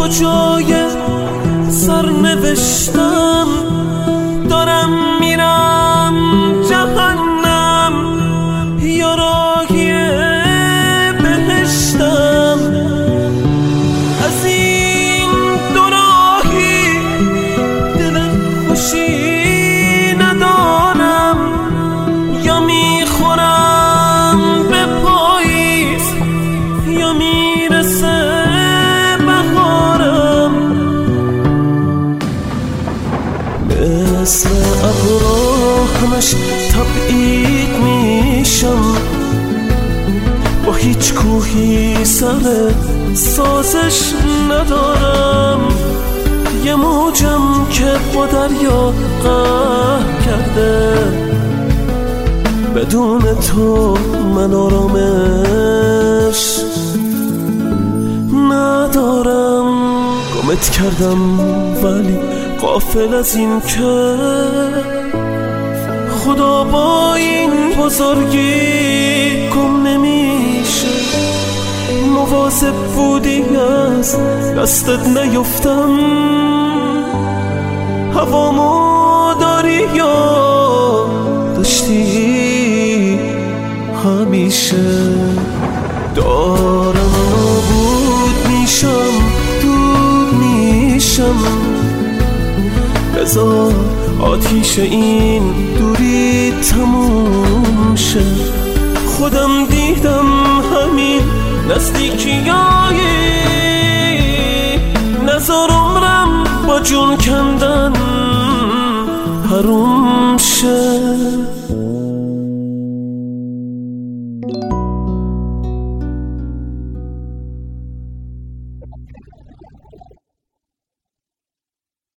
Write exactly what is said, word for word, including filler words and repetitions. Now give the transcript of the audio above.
کجای سرنوشتم، دارم میرم جهنم یا راهی بهشتم. از این دو راهی دل خوشی ندارم، یا میخورم به پاییز یا میرسه بهارم. مثل ابرا همش تبعید میشم، با هیچ کوهی سر سازش ندارم. یه موجم که با دریا قهر کرده، بدون تو من آرامش ندارم. گمت کردم ولی غافل از این که خدا با این بزرگی گم نمیشه. مواظب بودی از دستت نیفتم، هوامو داری یا داشتی همیشه. دارم نابود میشم، دود میشم، بذار آتیش این دوری تموم شه. خودم دیدم همین نزدیکیایی، نذار عمرم با جون کندن حروم شه.